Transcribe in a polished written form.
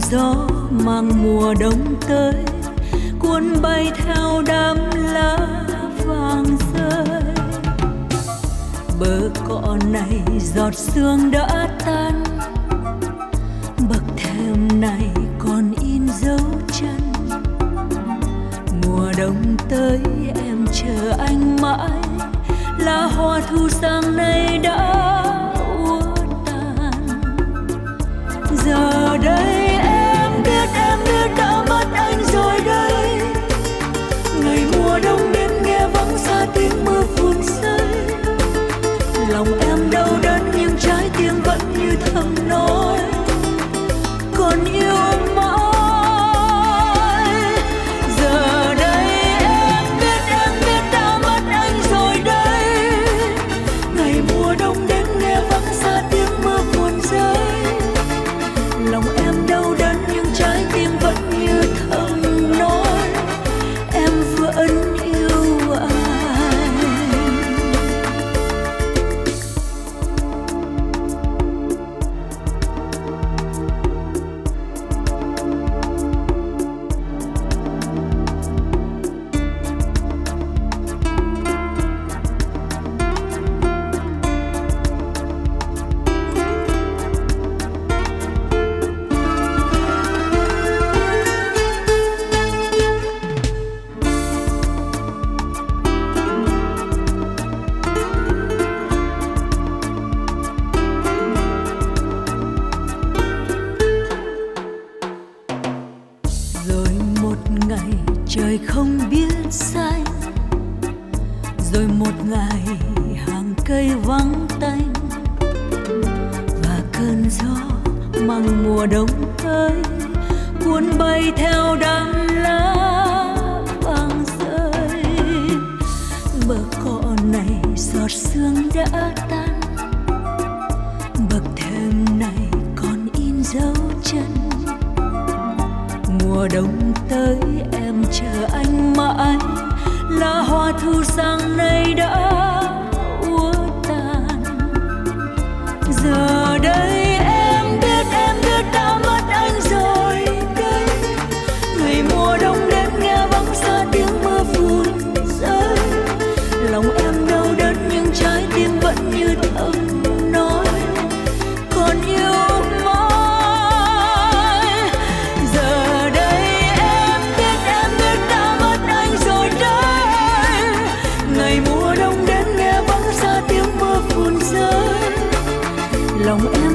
gió mang mùa đông tới, cuốn bay theo đám lá vàng rơi. Bờ cỏ này giọt sương đã tan, bậc thềm này còn in dấu chân. Mùa đông tới em chờ anh mãi, lá hoa thu sang nay đã úa tàn. Giờ đây em biết đã mất anh rồi đây. Ngày mùa đông đến nghe vắng xa tiếng mưa phùn rơi. Lòng em đau đớn nhưng trái tim vẫn như thầm nói còn yêu mãi. Giờ đây em biết đã mất anh rồi đây. Ngày mùa đông đến nghe vắng xa tiếng mưa buồn rơi. Lòng em đau đớn nhưng trái tim vẫn như thầm nói em vẫn yêu anh. Trời không biết xanh, rồi một ngày hàng cây vắng tanh, và cơn gió mang mùa đông tới, cuốn bay theo đám lá vàng rơi. Bờ cỏ này giọt sương đã tan, bậc thềm này còn in dấu chân. Mùa đông tới em chờ anh mãi, lá hoa thu sang nay đã úa tàn. Giờ đây em biết đã mất anh rồi đây. Ngày mùa đông đến nghe vắng xa tiếng mưa phùn rơi. Lòng em đau đớn nhưng trái tim vẫn như thầm nói còn yêu. Lòng em